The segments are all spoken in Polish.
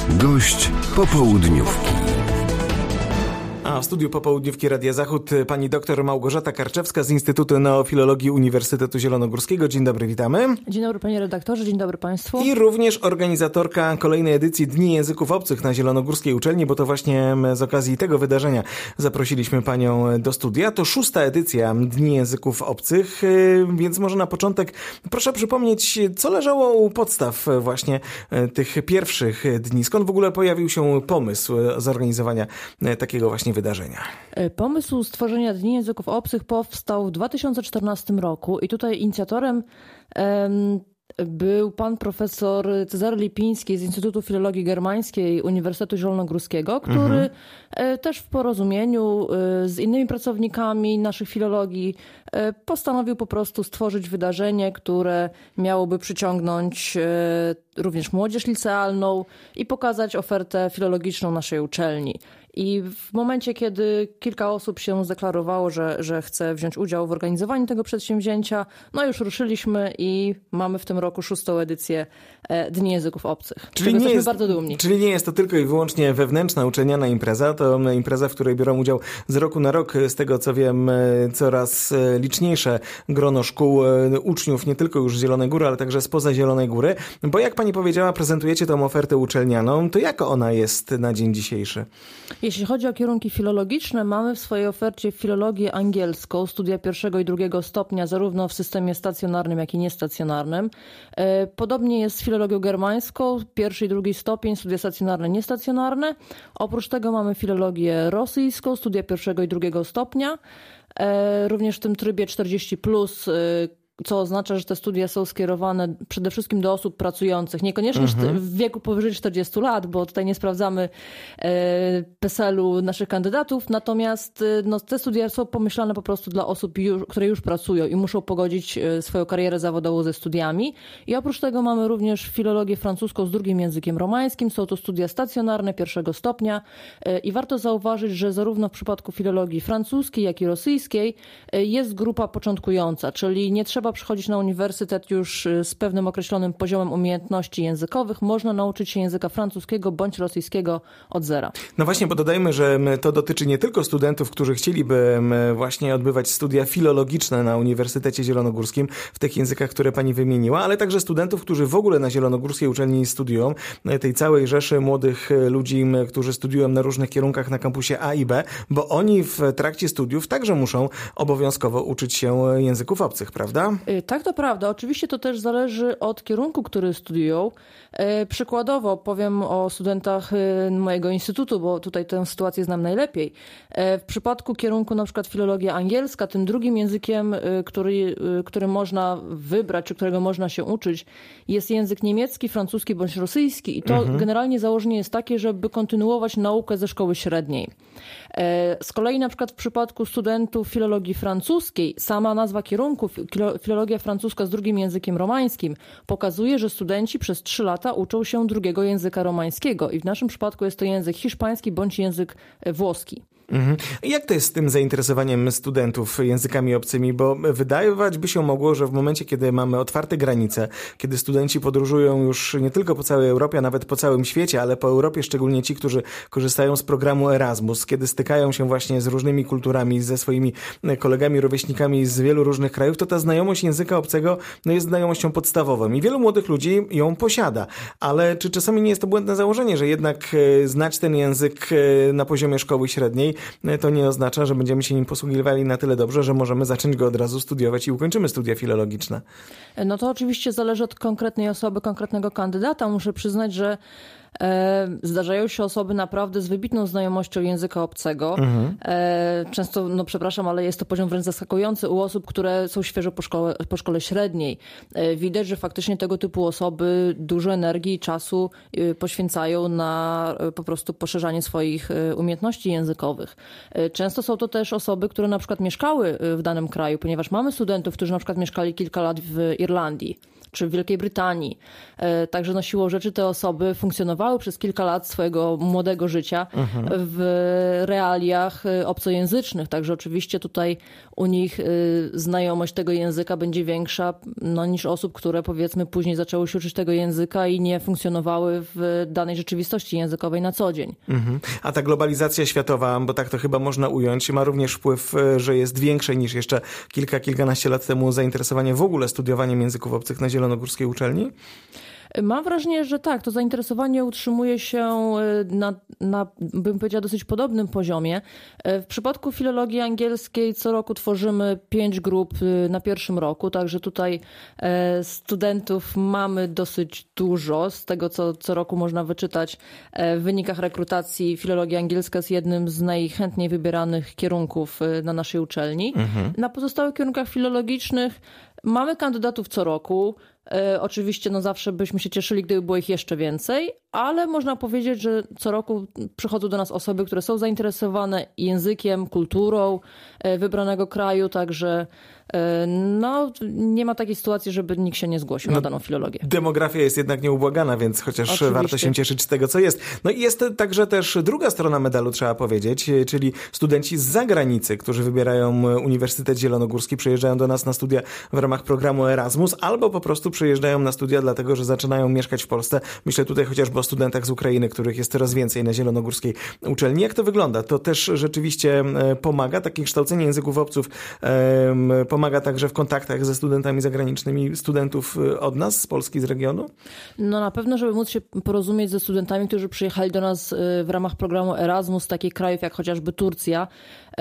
Gość popołudniówki. A w studiu popołudniówki Radia Zachód pani doktor Małgorzata Karczewska z Instytutu Neofilologii Uniwersytetu Zielonogórskiego. Dzień dobry, witamy. Dzień dobry panie redaktorze, dzień dobry państwu. I również organizatorka kolejnej edycji Dni Języków Obcych na Zielonogórskiej Uczelni, bo to właśnie z okazji tego wydarzenia zaprosiliśmy panią do studia. To 6. edycja Dni Języków Obcych, więc może na początek proszę przypomnieć, co leżało u podstaw właśnie tych pierwszych dni. Skąd w ogóle pojawił się pomysł zorganizowania takiego właśnie wydarzenia? Pomysł stworzenia Dni Języków Obcych powstał w 2014 roku i tutaj inicjatorem był pan profesor Cezary Lipiński z Instytutu Filologii Germańskiej Uniwersytetu Zielonogórskiego, który też w porozumieniu z innymi pracownikami naszych filologii postanowił po prostu stworzyć wydarzenie, które miałoby przyciągnąć również młodzież licealną i pokazać ofertę filologiczną naszej uczelni. I w momencie, kiedy kilka osób się zdeklarowało, że chce wziąć udział w organizowaniu tego przedsięwzięcia, no już ruszyliśmy i mamy w tym roku 6. edycję Dni Języków Obcych. Czyli jesteśmy bardzo dumni. Czyli nie jest to tylko i wyłącznie wewnętrzna uczelniana impreza, to impreza, w której biorą udział z roku na rok, z tego co wiem, coraz liczniejsze grono szkół, uczniów, nie tylko już z Zielonej Góry, ale także spoza Zielonej Góry. Bo jak pani powiedziała, prezentujecie tą ofertę uczelnianą, to jaka ona jest na dzień dzisiejszy? Jeśli chodzi o kierunki filologiczne, mamy w swojej ofercie filologię angielską, studia 1. i 2. stopnia, zarówno w systemie stacjonarnym, jak i niestacjonarnym. Podobnie jest z filologią germańską, 1. i 2. stopień, studia stacjonarne, niestacjonarne. Oprócz tego mamy filologię rosyjską, studia 1. i 2. stopnia, również w tym trybie 40+, co oznacza, że te studia są skierowane przede wszystkim do osób pracujących, niekoniecznie w wieku powyżej 40 lat, bo tutaj nie sprawdzamy PESEL-u naszych kandydatów, natomiast te studia są pomyślane po prostu dla osób, które już pracują i muszą pogodzić swoją karierę zawodową ze studiami. I oprócz tego mamy również filologię francuską z drugim językiem romańskim. Są to studia stacjonarne 1. stopnia i warto zauważyć, że zarówno w przypadku filologii francuskiej, jak i rosyjskiej jest grupa początkująca, czyli nie trzeba przychodzić na uniwersytet już z pewnym określonym poziomem umiejętności językowych. Można nauczyć się języka francuskiego bądź rosyjskiego od zera. No właśnie, bo dodajmy, że to dotyczy nie tylko studentów, którzy chcieliby właśnie odbywać studia filologiczne na Uniwersytecie Zielonogórskim w tych językach, które pani wymieniła, ale także studentów, którzy w ogóle na Zielonogórskiej Uczelni studiują, tej całej rzeszy młodych ludzi, którzy studiują na różnych kierunkach na kampusie A i B, bo oni w trakcie studiów także muszą obowiązkowo uczyć się języków obcych, prawda? Tak, to prawda. Oczywiście to też zależy od kierunku, który studiują. Przykładowo powiem o studentach mojego instytutu, bo tutaj tę sytuację znam najlepiej. W przypadku kierunku na przykład filologia angielska, tym drugim językiem, który można wybrać, czy którego można się uczyć, jest język niemiecki, francuski bądź rosyjski. I to generalnie założenie jest takie, żeby kontynuować naukę ze szkoły średniej. Z kolei na przykład w przypadku studentów filologii francuskiej, sama nazwa kierunku, filologia francuska z drugim językiem romańskim, pokazuje, że studenci przez 3 lata uczą się drugiego języka romańskiego i w naszym przypadku jest to język hiszpański bądź język włoski. Jak to jest z tym zainteresowaniem studentów językami obcymi? Bo wydawać by się mogło, że w momencie, kiedy mamy otwarte granice, kiedy studenci podróżują już nie tylko po całej Europie, a nawet po całym świecie, ale po Europie szczególnie ci, którzy korzystają z programu Erasmus, kiedy stykają się właśnie z różnymi kulturami, ze swoimi kolegami, rówieśnikami z wielu różnych krajów, to ta znajomość języka obcego jest znajomością podstawową i wielu młodych ludzi ją posiada. Ale czy czasami nie jest to błędne założenie, że jednak znać ten język na poziomie szkoły średniej to nie oznacza, że będziemy się nim posługiwali na tyle dobrze, że możemy zacząć go od razu studiować i ukończymy studia filologiczne? No to oczywiście zależy od konkretnej osoby, konkretnego kandydata. Muszę przyznać, że zdarzają się osoby naprawdę z wybitną znajomością języka obcego. Często, przepraszam, ale jest to poziom wręcz zaskakujący u osób, które są świeżo po szkole średniej. Widać, że faktycznie tego typu osoby dużo energii i czasu poświęcają na po prostu poszerzanie swoich umiejętności językowych. Często są to też osoby, które na przykład mieszkały w danym kraju, ponieważ mamy studentów, którzy na przykład mieszkali kilka lat w Irlandii czy w Wielkiej Brytanii. Także siłą rzeczy te osoby funkcjonowały funkcjonowały przez kilka lat swojego młodego życia w realiach obcojęzycznych. Także oczywiście tutaj u nich znajomość tego języka będzie większa niż osób, które powiedzmy później zaczęły się uczyć tego języka i nie funkcjonowały w danej rzeczywistości językowej na co dzień. A ta globalizacja światowa, bo tak to chyba można ująć, ma również wpływ, że jest większe niż jeszcze kilkanaście lat temu zainteresowanie w ogóle studiowaniem języków obcych na zielonogórskiej uczelni? Mam wrażenie, że tak, to zainteresowanie utrzymuje się na bym powiedziała, dosyć podobnym poziomie. W przypadku filologii angielskiej co roku tworzymy 5 grup na pierwszym roku, także tutaj studentów mamy dosyć dużo. Z tego, co roku można wyczytać w wynikach rekrutacji, filologia angielska jest jednym z najchętniej wybieranych kierunków na naszej uczelni. Na pozostałych kierunkach filologicznych mamy kandydatów co roku. Oczywiście zawsze byśmy się cieszyli, gdyby było ich jeszcze więcej, ale można powiedzieć, że co roku przychodzą do nas osoby, które są zainteresowane językiem, kulturą wybranego kraju, także nie ma takiej sytuacji, żeby nikt się nie zgłosił na daną filologię. Demografia jest jednak nieubłagana, więc chociaż oczywiście warto się cieszyć z tego, co jest. No i jest także też druga strona medalu, trzeba powiedzieć, czyli studenci z zagranicy, którzy wybierają Uniwersytet Zielonogórski, przyjeżdżają do nas na studia w ramach programu Erasmus, albo po prostu przyjeżdżają na studia dlatego, że zaczynają mieszkać w Polsce. Myślę tutaj chociażby o studentach z Ukrainy, których jest coraz więcej na zielonogórskiej uczelni. Jak to wygląda? To też rzeczywiście pomaga, takie kształcenie języków obcych pomaga także w kontaktach ze studentami zagranicznymi, studentów od nas, z Polski, z regionu? Na pewno, żeby móc się porozumieć ze studentami, którzy przyjechali do nas w ramach programu Erasmus, z takich krajów jak chociażby Turcja,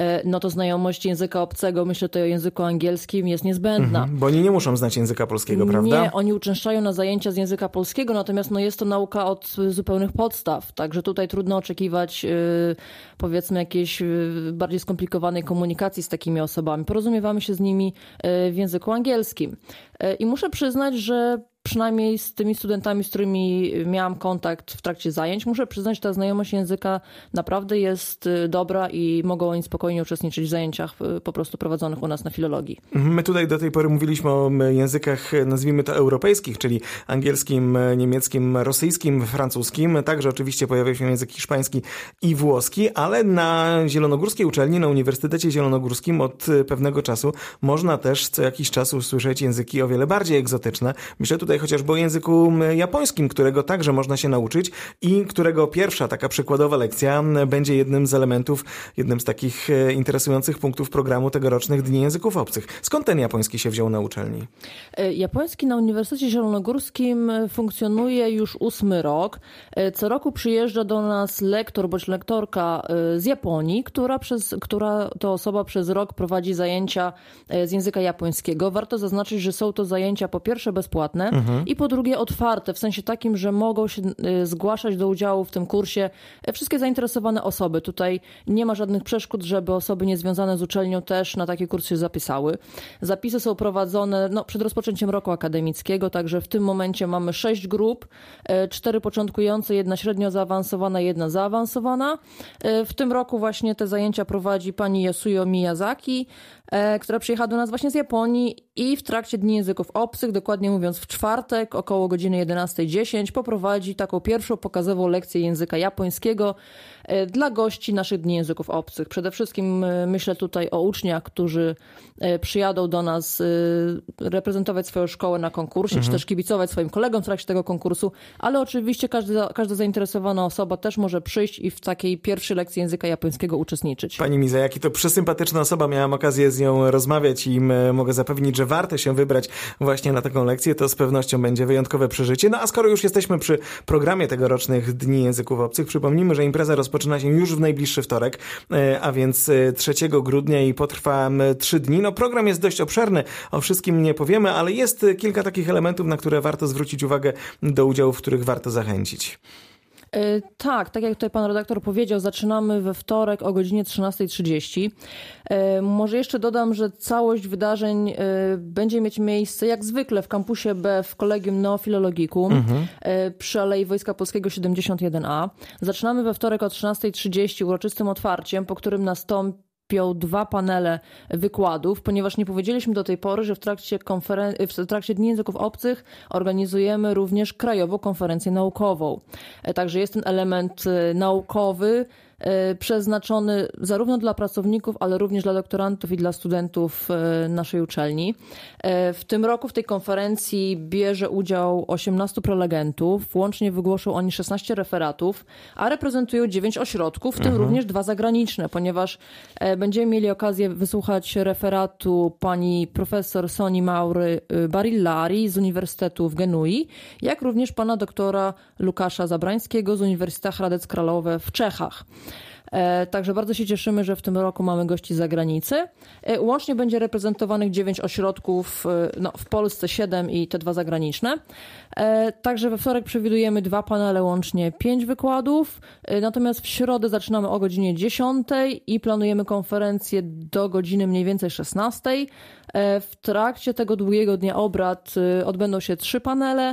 to znajomość języka obcego, myślę tutaj o języku angielskim, jest niezbędna. Bo oni nie muszą znać języka polskiego, prawda? Nie, oni uczęszczają na zajęcia z języka polskiego, natomiast jest to nauka od zupełnych podstaw, także tutaj trudno oczekiwać powiedzmy jakiejś bardziej skomplikowanej komunikacji z takimi osobami. Porozumiewamy się z nimi w języku angielskim. I muszę przyznać, że przynajmniej z tymi studentami, z którymi miałam kontakt w trakcie zajęć, muszę przyznać, że ta znajomość języka naprawdę jest dobra i mogą oni spokojnie uczestniczyć w zajęciach po prostu prowadzonych u nas na filologii. My tutaj do tej pory mówiliśmy o językach, nazwijmy to europejskich, czyli angielskim, niemieckim, rosyjskim, francuskim. Także oczywiście pojawia się język hiszpański i włoski, ale na zielonogórskiej uczelni, na Uniwersytecie Zielonogórskim od pewnego czasu można też co jakiś czas usłyszeć języki o wiele bardziej egzotyczne. Myślę tutaj chociażby o języku japońskim, którego także można się nauczyć i którego pierwsza taka przykładowa lekcja będzie jednym z elementów, jednym z takich interesujących punktów programu tegorocznych Dni Języków Obcych. Skąd ten japoński się wziął na uczelni? Japoński na Uniwersytecie Zielonogórskim funkcjonuje już 8 rok. Co roku przyjeżdża do nas lektor bądź lektorka z Japonii, która to osoba przez rok prowadzi zajęcia z języka japońskiego. Warto zaznaczyć, że są to zajęcia po pierwsze bezpłatne, i po drugie otwarte, w sensie takim, że mogą się zgłaszać do udziału w tym kursie wszystkie zainteresowane osoby. Tutaj nie ma żadnych przeszkód, żeby osoby niezwiązane z uczelnią też na taki kurs się zapisały. Zapisy są prowadzone przed rozpoczęciem roku akademickiego, także w tym momencie mamy 6 grup, 4 początkujące, 1 średnio zaawansowana, 1 zaawansowana. W tym roku właśnie te zajęcia prowadzi pani Yasuyo Miyazaki, która przyjechała do nas właśnie z Japonii i w trakcie Dni Języków Obcych, dokładnie mówiąc w czwartek około godziny 11:10 poprowadzi taką pierwszą pokazową lekcję języka japońskiego dla gości naszych Dni Języków Obcych. Przede wszystkim myślę tutaj o uczniach, którzy przyjadą do nas reprezentować swoją szkołę na konkursie, czy też kibicować swoim kolegom w trakcie tego konkursu, ale oczywiście każda zainteresowana osoba też może przyjść i w takiej pierwszej lekcji języka japońskiego uczestniczyć. Pani Mizajaki to przesympatyczna osoba, miałam okazję z nią rozmawiać i mogę zapewnić, że warto się wybrać właśnie na taką lekcję, to z pewnością będzie wyjątkowe przeżycie. No a skoro już jesteśmy przy programie tegorocznych Dni Języków Obcych, przypomnijmy, że impreza rozpoczyna się już w najbliższy wtorek, a więc 3 grudnia i potrwa 3 dni. No program jest dość obszerny, o wszystkim nie powiemy, ale jest kilka takich elementów, na które warto zwrócić uwagę, do udziału w których warto zachęcić. Tak jak tutaj pan redaktor powiedział, zaczynamy we wtorek o godzinie 13:30. Może jeszcze dodam, że całość wydarzeń będzie mieć miejsce jak zwykle w kampusie B w Collegium Neofilologicum przy Alei Wojska Polskiego 71A. Zaczynamy we wtorek o 13:30 uroczystym otwarciem, po którym nastąpi 2 panele wykładów, ponieważ nie powiedzieliśmy do tej pory, że w trakcie Dni Języków Obcych organizujemy również krajową konferencję naukową. Także jest ten element naukowy, przeznaczony zarówno dla pracowników, ale również dla doktorantów i dla studentów naszej uczelni. W tym roku w tej konferencji bierze udział 18 prelegentów, łącznie wygłoszą oni 16 referatów, a reprezentują 9 ośrodków, w tym również 2 zagraniczne, ponieważ będziemy mieli okazję wysłuchać referatu pani profesor Soni Maury Barillari z Uniwersytetu w Genui, jak również pana doktora Łukasza Zabrańskiego z Uniwersytetu Hradec Králové w Czechach. Także bardzo się cieszymy, że w tym roku mamy gości z zagranicy. Łącznie będzie reprezentowanych 9 ośrodków, w Polsce 7 i te 2 zagraniczne. Także we wtorek przewidujemy 2 panele, łącznie 5 wykładów. Natomiast w środę zaczynamy o godzinie 10 i planujemy konferencję do godziny mniej więcej 16. W trakcie tego długiego dnia obrad odbędą się 3 panele.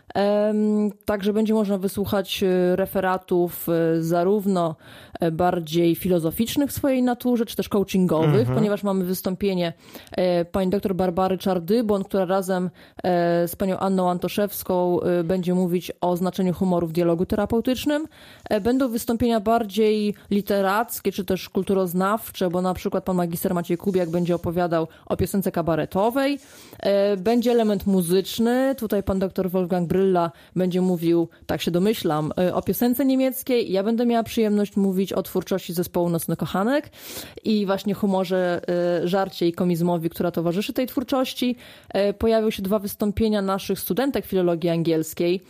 Także będzie można wysłuchać referatów zarówno bardziej filozoficznych w swojej naturze, czy też coachingowych, ponieważ mamy wystąpienie pani dr Barbary Czardybon, która razem z panią Anną Antoszewską będzie mówić o znaczeniu humoru w dialogu terapeutycznym. Będą wystąpienia bardziej literackie, czy też kulturoznawcze, bo na przykład pan magister Maciej Kubiak będzie opowiadał o piosence kabaretowej. Będzie element muzyczny, tutaj pan dr Wolfgang Brylla będzie mówił, tak się domyślam, o piosence niemieckiej. Ja będę miała przyjemność mówić o twórczości zespołu Nocny Kochanek i właśnie humorze, żarcie i komizmowi, która towarzyszy tej twórczości. Pojawią się 2 wystąpienia naszych studentek filologii angielskiej.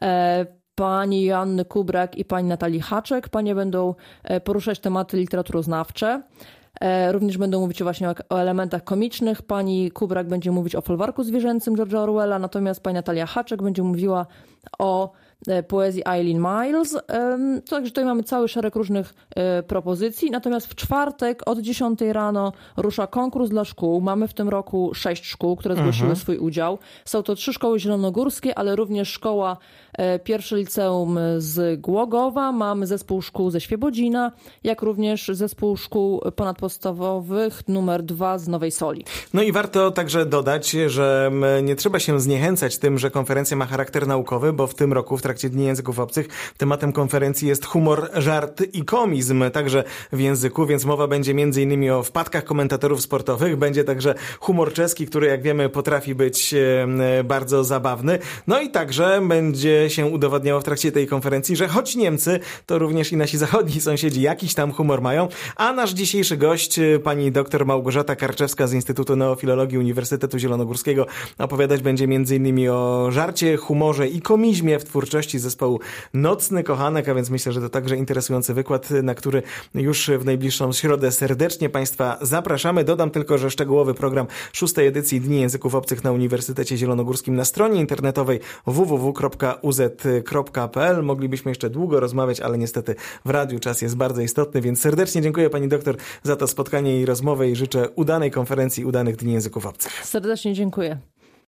Pani Joanny Kubrak i pani Natalii Haczek. Panie będą poruszać tematy literaturoznawcze. Również będą mówić właśnie o elementach komicznych. Pani Kubrak będzie mówić o folwarku zwierzęcym George'a Orwella, natomiast pani Natalia Haczek będzie mówiła o poezji Eileen Miles. Także tutaj mamy cały szereg różnych propozycji. Natomiast w czwartek od 10 rano rusza konkurs dla szkół. Mamy w tym roku 6 szkół, które zgłosiły swój udział. Są to 3 szkoły zielonogórskie, ale również szkoła pierwsze liceum z Głogowa. Mamy zespół szkół ze Świebodzina, jak również zespół szkół ponadpodstawowych numer 2 z Nowej Soli. No i warto także dodać, że nie trzeba się zniechęcać tym, że konferencja ma charakter naukowy, bo w tym roku w trakcie Dni Języków Obcych tematem konferencji jest humor, żart i komizm, także w języku, więc mowa będzie m.in. o wpadkach komentatorów sportowych, będzie także humor czeski, który jak wiemy potrafi być bardzo zabawny, no i także będzie się udowadniało w trakcie tej konferencji, że choć Niemcy, to również i nasi zachodni sąsiedzi jakiś tam humor mają, a nasz dzisiejszy gość, pani dr Małgorzata Karczewska z Instytutu Neofilologii Uniwersytetu Zielonogórskiego, opowiadać będzie m.in. o żarcie, humorze i komizmie w twórczości zespołu Nocny Kochanek, a więc myślę, że to także interesujący wykład, na który już w najbliższą środę serdecznie Państwa zapraszamy. Dodam tylko, że szczegółowy program 6. edycji Dni Języków Obcych na Uniwersytecie Zielonogórskim na stronie internetowej www.uz.pl. Moglibyśmy jeszcze długo rozmawiać, ale niestety w radiu czas jest bardzo istotny, więc serdecznie dziękuję pani doktor za to spotkanie i rozmowę i życzę udanej konferencji, udanych Dni Języków Obcych. Serdecznie dziękuję.